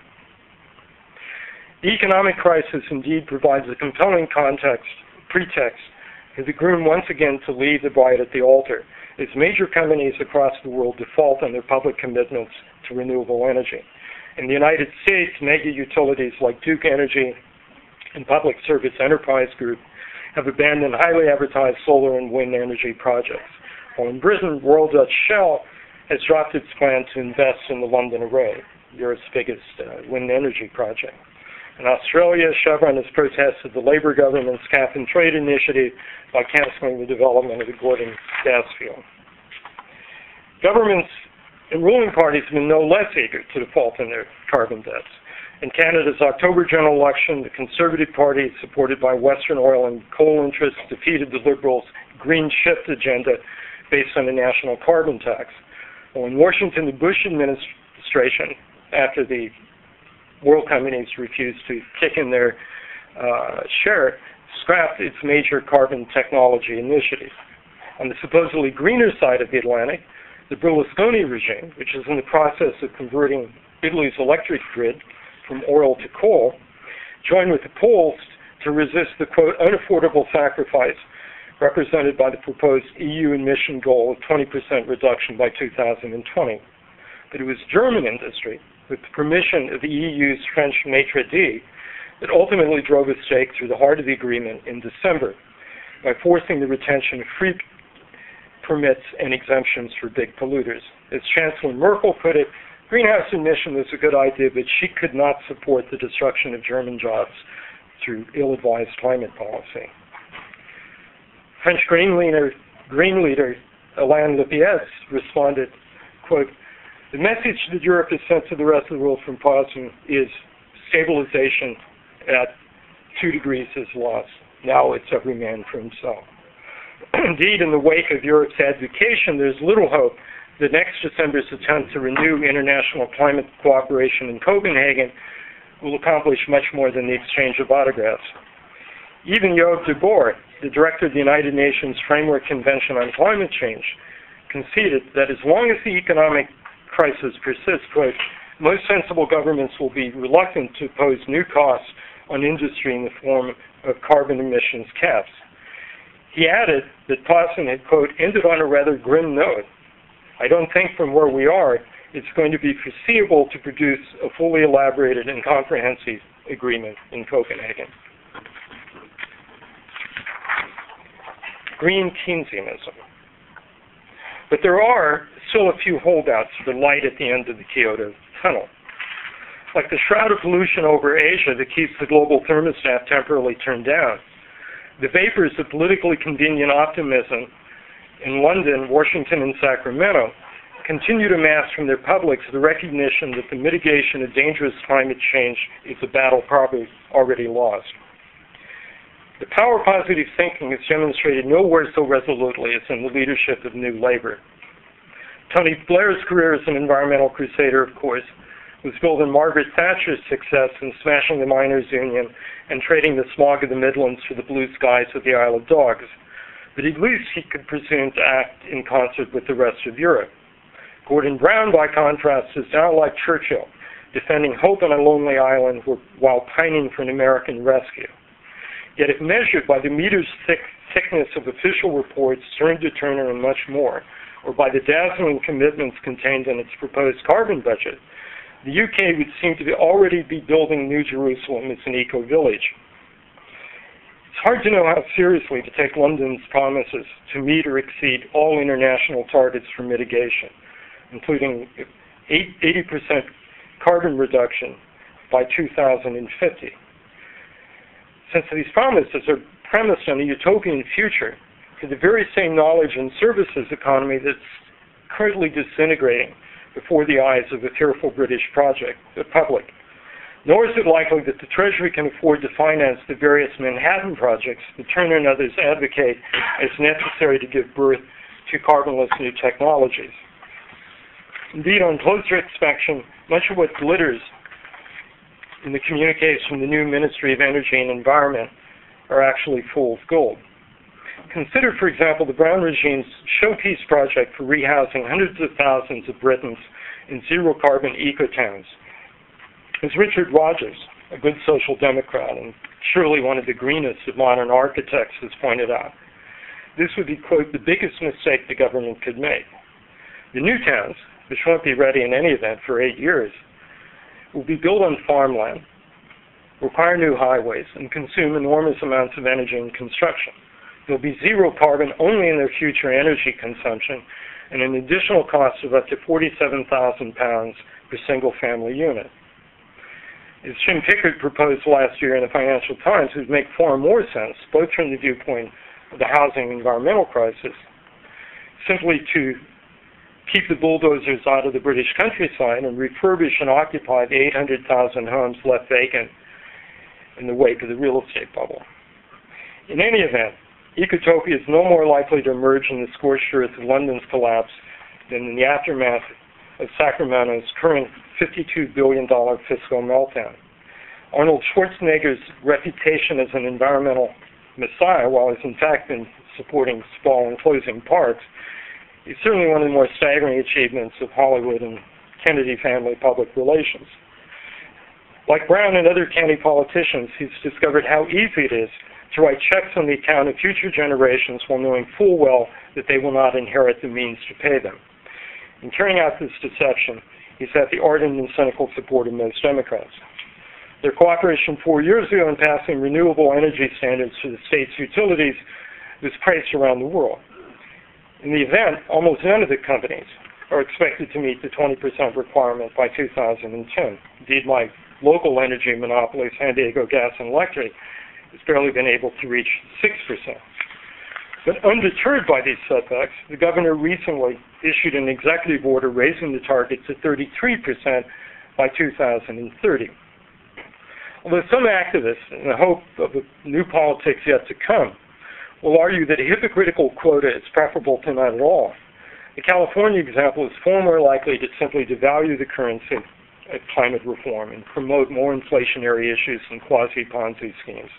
The economic crisis indeed provides a compelling context, pretext for the groom once again to leave the bride at the altar, as major companies across the world default on their public commitments to renewable energy. In the United States, mega utilities like Duke Energy and Public Service Enterprise Group have abandoned highly advertised solar and wind energy projects, while in Britain, Royal Dutch Shell has dropped its plan to invest in the London Array, Europe's biggest uh, wind energy project. In Australia, Chevron has protested the Labour government's cap-and-trade initiative by canceling the development of the Gordon gas field. Governments and ruling parties have been no less eager to default on their carbon debts. In Canada's October general election, the Conservative Party, supported by Western oil and coal interests, defeated the Liberals' green shift agenda based on a national carbon tax. Well, in Washington, the Bush administration, after the oil companies refused to kick in their uh, share, scrapped its major carbon technology initiative. On the supposedly greener side of the Atlantic, the Berlusconi regime, which is in the process of converting Italy's electric grid from oil to coal, joined with the Poles to resist the, quote, unaffordable sacrifice represented by the proposed E U emission goal of twenty percent reduction by two thousand twenty. But it was German industry, with the permission of the E U's French maitre d', that ultimately drove a stake through the heart of the agreement in December by forcing the retention of free permits and exemptions for big polluters. As Chancellor Merkel put it, greenhouse emission was a good idea, but she could not support the destruction of German jobs through ill-advised climate policy. French Green leader, Green leader Alain Lipietz responded, quote, "The message that Europe has sent to the rest of the world from Poznan is stabilization at two degrees is lost. Now it's every man for himself." Indeed, in the wake of Europe's abdication, there's little hope that next December's attempt to renew international climate cooperation in Copenhagen will accomplish much more than the exchange of autographs. Even Joop de Boer, the director of the United Nations Framework Convention on Climate Change, conceded that as long as the economic crisis persists, quote, most sensible governments will be reluctant to impose new costs on industry in the form of carbon emissions caps. He added that Poznan had, quote, ended on a rather grim note. I don't think from where we are it's going to be foreseeable to produce a fully elaborated and comprehensive agreement in Copenhagen. Green Keynesianism. But there are still a few holdouts for the light at the end of the Kyoto tunnel. Like the shroud of pollution over Asia that keeps the global thermostat temporarily turned down, the vapors of politically convenient optimism in London, Washington, and Sacramento continue to mass from their publics the recognition that the mitigation of dangerous climate change is a battle probably already lost. The power of positive thinking is demonstrated nowhere so resolutely as in the leadership of New Labour. Tony Blair's career as an environmental crusader, of course, was built on Margaret Thatcher's success in smashing the miners' union and trading the smog of the Midlands for the blue skies of the Isle of Dogs. But at least he could presume to act in concert with the rest of Europe. Gordon Brown, by contrast, is now like Churchill, defending hope on a lonely island while pining for an American rescue. Yet if measured by the meter's thick thickness of official reports, Stern to Turner, and much more, or by the dazzling commitments contained in its proposed carbon budget, the U K would seem to be already be building New Jerusalem as an eco-village. It's hard to know how seriously to take London's promises to meet or exceed all international targets for mitigation, including eighty percent carbon reduction by two thousand fifty. Since these promises are premised on a utopian future for the very same knowledge and services economy that's currently disintegrating before the eyes of the fearful British project, the public. Nor is it likely that the Treasury can afford to finance the various Manhattan projects that Turner and others advocate as necessary to give birth to carbonless new technologies. Indeed, on closer inspection, much of what glitters in the communiques from the new Ministry of Energy and Environment are actually fool's gold. Consider, for example, the Brown regime's showpiece project for rehousing hundreds of thousands of Britons in zero-carbon eco-towns. As Richard Rogers, a good social democrat and surely one of the greenest of modern architects, has pointed out, this would be, quote, the biggest mistake the government could make. The new towns, which won't be ready in any event for eight years, will be built on farmland, require new highways, and consume enormous amounts of energy in construction. There'll be zero carbon only in their future energy consumption and an additional cost of up to forty-seven thousand pounds per single-family unit. As Jim Pickard proposed last year in the Financial Times, it would make far more sense, both from the viewpoint of the housing environmental crisis, simply to keep the bulldozers out of the British countryside and refurbish and occupy the eight hundred thousand homes left vacant in the wake of the real estate bubble. In any event, ecotopia is no more likely to emerge in the scorched earth of London's collapse than in the aftermath of Sacramento's current fifty-two billion dollars fiscal meltdown. Arnold Schwarzenegger's reputation as an environmental messiah, while he's in fact been supporting small and closing parks, is certainly one of the more staggering achievements of Hollywood and Kennedy family public relations. Like Brown and other county politicians, he's discovered how easy it is to write checks on the account of future generations while knowing full well that they will not inherit the means to pay them. In carrying out this deception, he's at the ardent and cynical support of most Democrats. Their cooperation four years ago in passing renewable energy standards for the state's utilities was praised around the world. In the event, almost none of the companies are expected to meet the twenty percent requirement by two thousand ten. Indeed, my local energy monopoly, San Diego Gas and Electric, has barely been able to reach six percent. But undeterred by these setbacks, the governor recently issued an executive order raising the target to thirty-three percent by two thousand thirty. Although some activists, in the hope of a new politics yet to come, will argue that a hypocritical quota is preferable to none at all, the California example is far more likely to simply devalue the currency of climate reform and promote more inflationary issues and quasi-Ponzi schemes.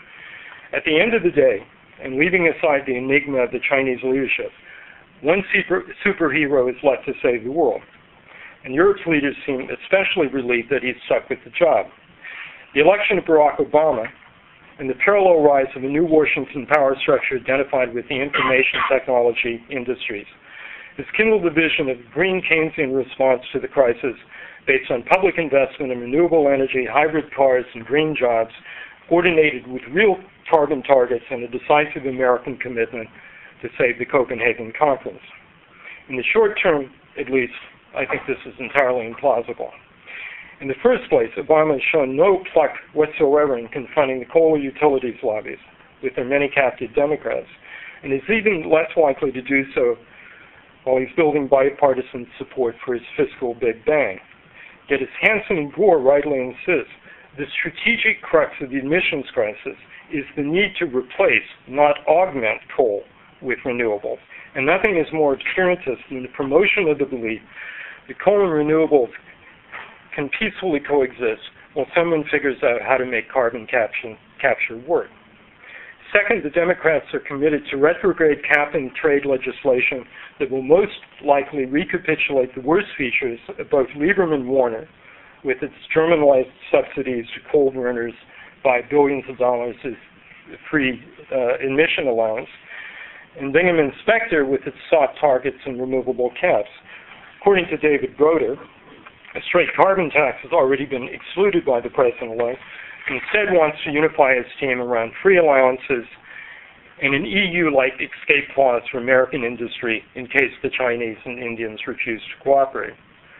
At the end of the day, and leaving aside the enigma of the Chinese leadership, one super, superhero is left to save the world. And Europe's leaders seem especially relieved that he's stuck with the job. The election of Barack Obama and the parallel rise of a new Washington power structure identified with the information technology industries has kindled the vision of a green Keynesian response to the crisis based on public investment in renewable energy, hybrid cars, and green jobs, coordinated with real carbon targets and a decisive American commitment to save the Copenhagen Conference. In the short term, at least, I think this is entirely implausible. In the first place, Obama has shown no pluck whatsoever in confronting the coal utilities lobbies with their many captive Democrats, and is even less likely to do so while he's building bipartisan support for his fiscal Big Bang. Yet as Hansen and Gore rightly insist, the strategic crux of the emissions crisis is the need to replace, not augment, coal with renewables. And nothing is more obscurantist than the promotion of the belief that coal and renewables can peacefully coexist while someone figures out how to make carbon capture, capture work. Second, the Democrats are committed to retrograde cap and trade legislation that will most likely recapitulate the worst features of both Lieberman-Warner, with its German-like subsidies to coal burners by billions of dollars as free uh, emission allowance, and Bingham and Specter with its sought targets and removable caps. According to David Broder, a straight carbon tax has already been excluded by the president-elect, and instead wants to unify his team around free allowances and an E U-like escape clause for American industry in case the Chinese and Indians refuse to cooperate.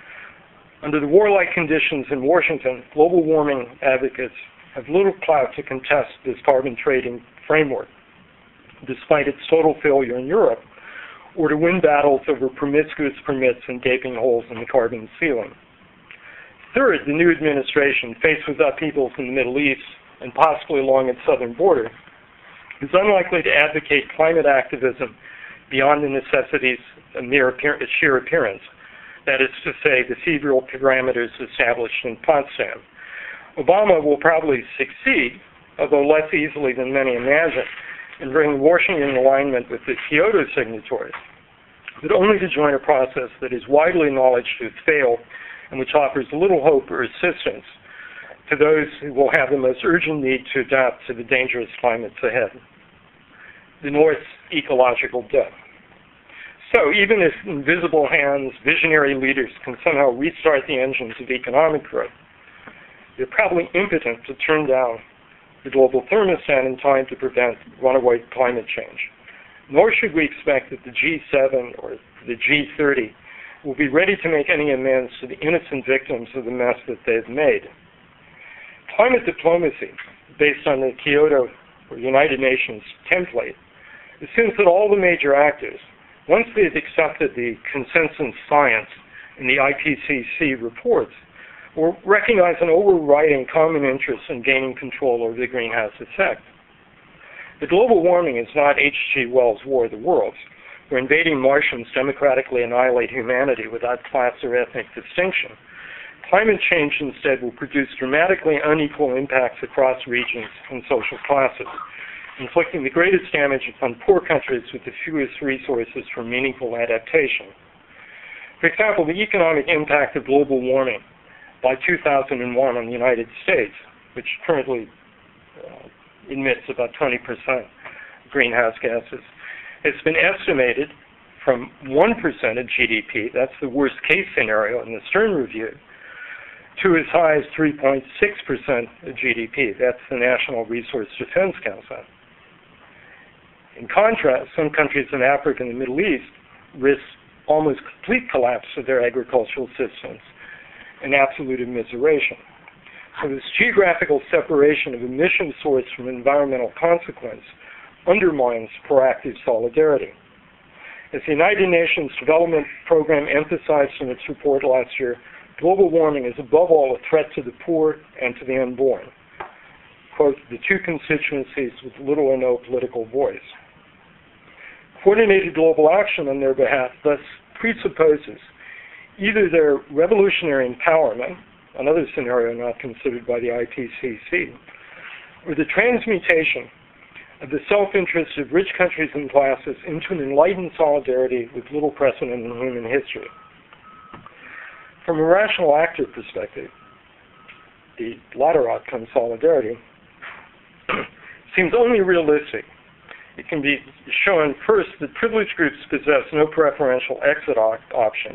Under the warlike conditions in Washington, global warming advocates have little clout to contest this carbon trading framework, despite its total failure in Europe, or to win battles over promiscuous permits and gaping holes in the carbon ceiling. Third, the new administration, faced with upheavals in the Middle East and possibly along its southern border, is unlikely to advocate climate activism beyond the necessities of mere appear- sheer appearance, that is to say, the behavioral parameters established in Potsdam. Obama will probably succeed, although less easily than many imagine, in bringing Washington in alignment with the Kyoto signatories, but only to join a process that is widely acknowledged to fail and which offers little hope or assistance to those who will have the most urgent need to adapt to the dangerous climates ahead. The North's ecological death. So even if invisible hands, visionary leaders can somehow restart the engines of economic growth, they're probably impotent to turn down the global thermostat in time to prevent runaway climate change. Nor should we expect that the G seven or the G thirty will be ready to make any amends to the innocent victims of the mess that they've made. Climate diplomacy, based on the Kyoto or United Nations template, assumes that all the major actors, once they've accepted the consensus science in the I P C C reports, will recognize an overriding common interest in gaining control over the greenhouse effect. The global warming is not H G Wells' War of the Worlds, where invading Martians democratically annihilate humanity without class or ethnic distinction. Climate change instead will produce dramatically unequal impacts across regions and social classes, inflicting the greatest damage upon poor countries with the fewest resources for meaningful adaptation. For example, the economic impact of global warming by two thousand one on the United States, which currently uh, emits about twenty percent greenhouse gases. It's been estimated from one percent of G D P, that's the worst case scenario in the Stern Review, to as high as three point six percent of G D P. That's the National Resource Defense Council. In contrast, some countries in Africa and the Middle East risk almost complete collapse of their agricultural systems and absolute immiseration. So this geographical separation of emission source from environmental consequence undermines proactive solidarity. As the United Nations Development Program emphasized in its report last year, global warming is above all a threat to the poor and to the unborn. Quote, the two constituencies with little or no political voice. Coordinated global action on their behalf thus presupposes either their revolutionary empowerment, another scenario not considered by the I P C C, or the transmutation of the self-interest of rich countries and classes into an enlightened solidarity with little precedent in human history. From a rational actor perspective, the latter outcome, solidarity, seems only realistic. It can be shown, first, that privileged groups possess no preferential exit op option.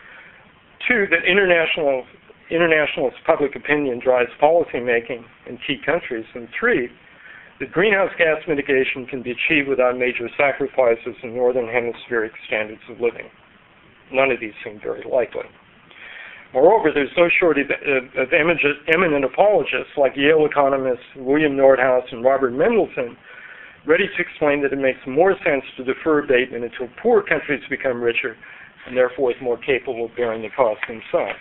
Two, that international, internationalist public opinion drives policymaking in key countries. And three, that greenhouse gas mitigation can be achieved without major sacrifices in northern hemispheric standards of living. None of these seem very likely. Moreover, there's no shortage of, of eminent apologists like Yale economists William Nordhaus and Robert Mendelsohn, ready to explain that it makes more sense to defer abatement until poor countries become richer and therefore more capable of bearing the cost themselves.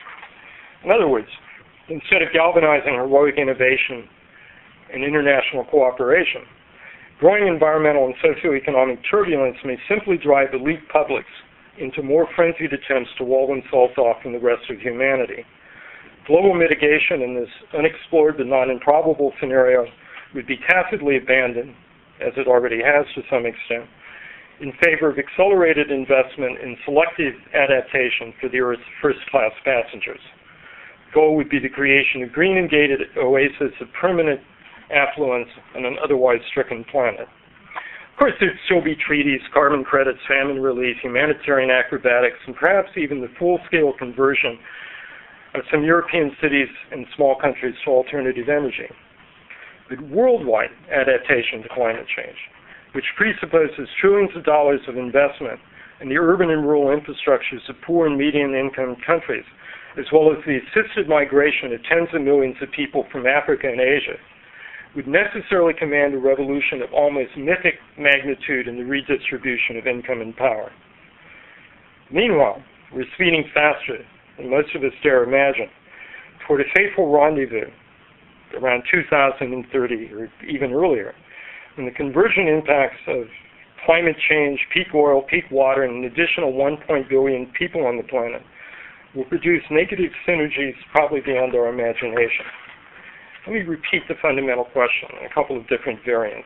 In other words, instead of galvanizing heroic innovation and international cooperation, growing environmental and socioeconomic turbulence may simply drive elite publics into more frenzied attempts to wall themselves off from the rest of humanity. Global mitigation in this unexplored but not improbable scenario would be tacitly abandoned, as it already has to some extent, in favor of accelerated investment in selective adaptation for the Earth's first-class passengers. The goal would be the creation of green and gated oases of permanent affluence on an otherwise stricken planet. Of course, there'd still be treaties, carbon credits, famine relief, humanitarian acrobatics, and perhaps even the full-scale conversion of some European cities and small countries to alternative energy. But worldwide adaptation to climate change, which presupposes trillions of dollars of investment in the urban and rural infrastructures of poor and median-income countries, as well as the assisted migration of tens of millions of people from Africa and Asia, would necessarily command a revolution of almost mythic magnitude in the redistribution of income and power. Meanwhile, we're speeding faster than most of us dare imagine toward a fateful rendezvous around two thousand thirty or even earlier, when the convergent impacts of climate change, peak oil, peak water, and an additional one point billion people on the planet will produce negative synergies probably beyond our imagination. Let me repeat the fundamental question in a couple of different variants.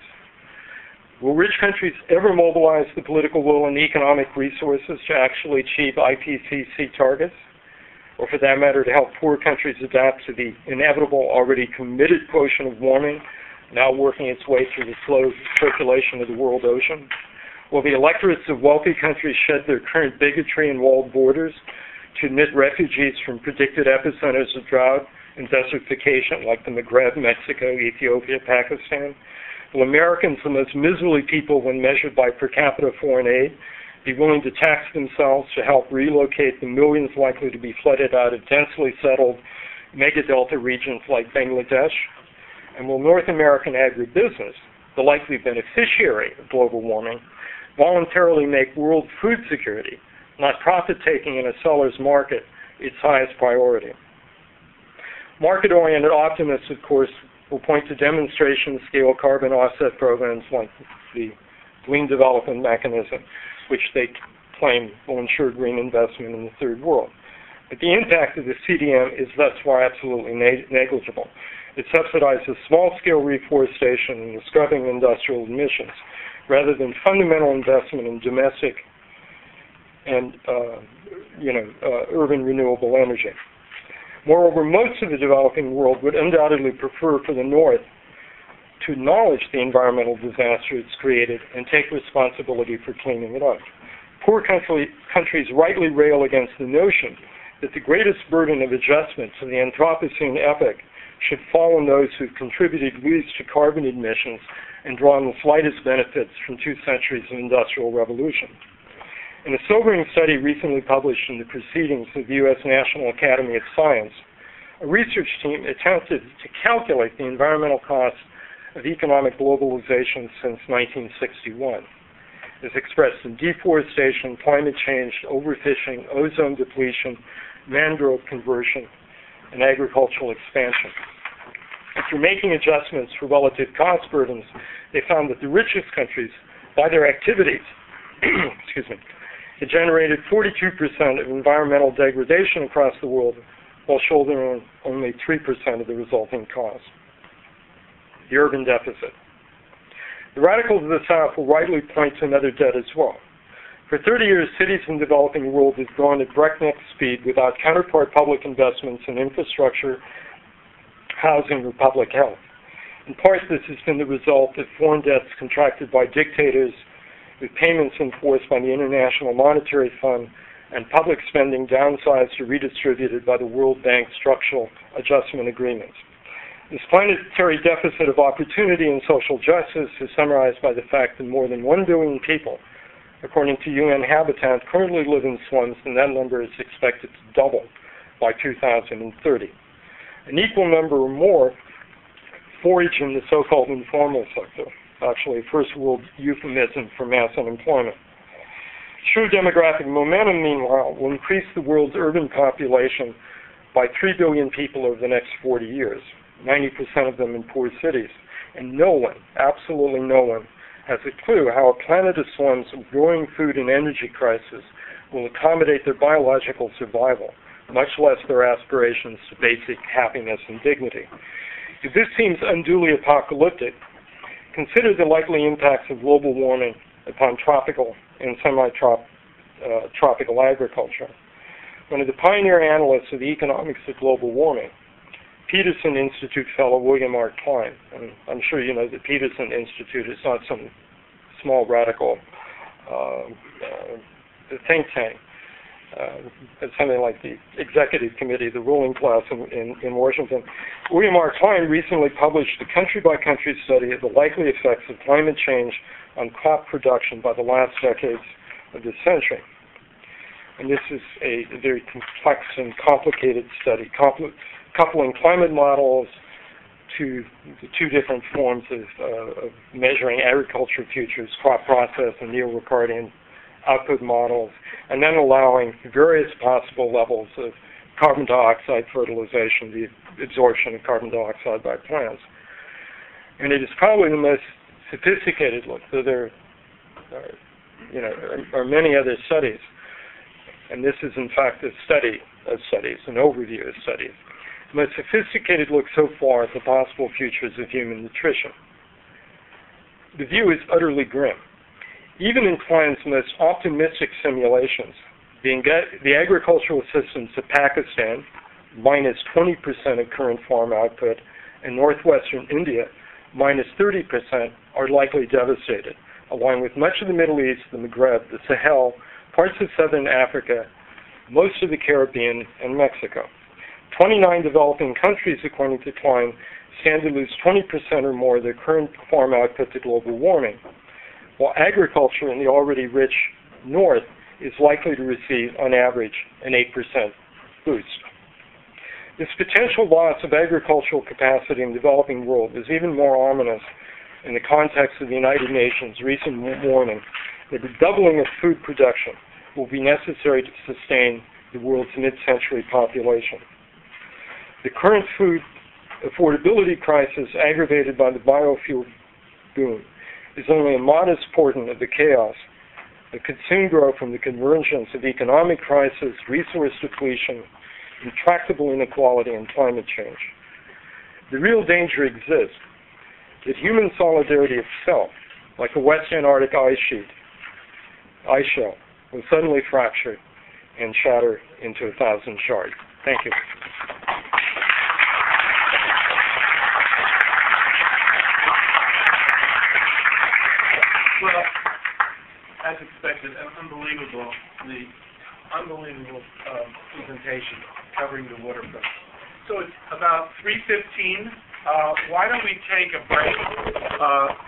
Will rich countries ever mobilize the political will and economic resources to actually achieve I P C C targets? Or for that matter, to help poor countries adapt to the inevitable, already committed quotient of warming, now working its way through the slow circulation of the world ocean? Will the electorates of wealthy countries shed their current bigotry and walled borders to admit refugees from predicted epicenters of drought and desertification like the Maghreb, Mexico, Ethiopia, Pakistan? Will Americans, the most miserly people when measured by per capita foreign aid, be willing to tax themselves to help relocate the millions likely to be flooded out of densely settled mega-delta regions like Bangladesh? And will North American agribusiness, the likely beneficiary of global warming, voluntarily make world food security, not profit-taking in a seller's market, its highest priority? Market-oriented optimists, of course, will point to demonstration-scale carbon offset programs like the Green Development Mechanism, which they claim will ensure green investment in the third world. But the impact of the C D M is thus far absolutely ne negligible. It subsidizes small-scale reforestation and the scrubbing of industrial emissions, rather than fundamental investment in domestic and uh, you know, uh, urban renewable energy. Moreover, most of the developing world would undoubtedly prefer for the North to acknowledge the environmental disaster it's created and take responsibility for cleaning it up. Poor country, countries rightly rail against the notion that the greatest burden of adjustment to the Anthropocene epoch should fall on those who've contributed least to carbon emissions and drawn the slightest benefits from two centuries of industrial revolution. In a sobering study recently published in the Proceedings of the U S National Academy of Science, a research team attempted to calculate the environmental costs of economic globalization since nineteen sixty-one, as expressed in deforestation, climate change, overfishing, ozone depletion, mangrove conversion, and agricultural expansion. After making adjustments for relative cost burdens, they found that the richest countries, by their activities, excuse me, had generated forty-two percent of environmental degradation across the world, while shouldering only three percent of the resulting costs. The urban deficit. The radicals of the South will rightly point to another debt as well. For thirty years, cities in the developing world have grown at breakneck speed without counterpart public investments in infrastructure, housing, or public health. In part, this has been the result of foreign debts contracted by dictators, with payments enforced by the International Monetary Fund, and public spending downsized or redistributed by the World Bank structural adjustment agreements. This planetary deficit of opportunity and social justice is summarized by the fact that more than one billion people, according to U N Habitat, currently live in slums, and that number is expected to double by two thousand thirty. An equal number or more forage in the so-called informal sector, actually a first world euphemism for mass unemployment. True demographic momentum, meanwhile, will increase the world's urban population by three billion people over the next forty years, ninety percent of them in poor cities. And no one, absolutely no one, has a clue how a planet of slums with growing food and energy crisis will accommodate their biological survival, much less their aspirations to basic happiness and dignity. If this seems unduly apocalyptic, consider the likely impacts of global warming upon tropical and semi-tropical uh, agriculture. One of the pioneer analysts of the economics of global warming, Peterson Institute fellow William R. Klein, and I'm sure you know the Peterson Institute is not some small radical uh, uh, think tank. Uh, it's something like the executive committee, the ruling class in, in, in Washington. William R. Klein recently published a country-by-country study of the likely effects of climate change on crop production by the last decades of this century. And this is a, a very complex and complicated study, compl coupling climate models to the two different forms of, uh, of measuring agriculture futures, crop process and Neo-Ricardian output models, and then allowing various possible levels of carbon dioxide fertilization, the absorption of carbon dioxide by plants. And it is probably the most sophisticated look. So there are, you know, are, are many other studies, and this is in fact a study of studies, an overview of studies. The most sophisticated look so far at the possible futures of human nutrition. The view is utterly grim. Even in Klein's most optimistic simulations, the, the agricultural systems of Pakistan, minus twenty percent of current farm output, and northwestern India, minus thirty percent, are likely devastated, along with much of the Middle East, the Maghreb, the Sahel, parts of southern Africa, most of the Caribbean, and Mexico. twenty-nine developing countries, according to Klein, stand to lose twenty percent or more of their current farm output to global warming, while agriculture in the already rich north is likely to receive, on average, an eight percent boost. This potential loss of agricultural capacity in the developing world is even more ominous in the context of the United Nations' recent warning that the doubling of food production will be necessary to sustain the world's mid-century population. The current food affordability crisis, aggravated by the biofuel boom, is only a modest portion of the chaos that could soon grow from the convergence of economic crisis, resource depletion, intractable inequality, and climate change. The real danger exists that human solidarity itself, like a West Antarctic ice sheet, ice shell, will suddenly fracture and shatter into a thousand shards. Thank you. Well, as expected, an unbelievable, the unbelievable um, presentation covering the waterfront. So it's about three fifteen. Uh, why don't we take a break? Uh,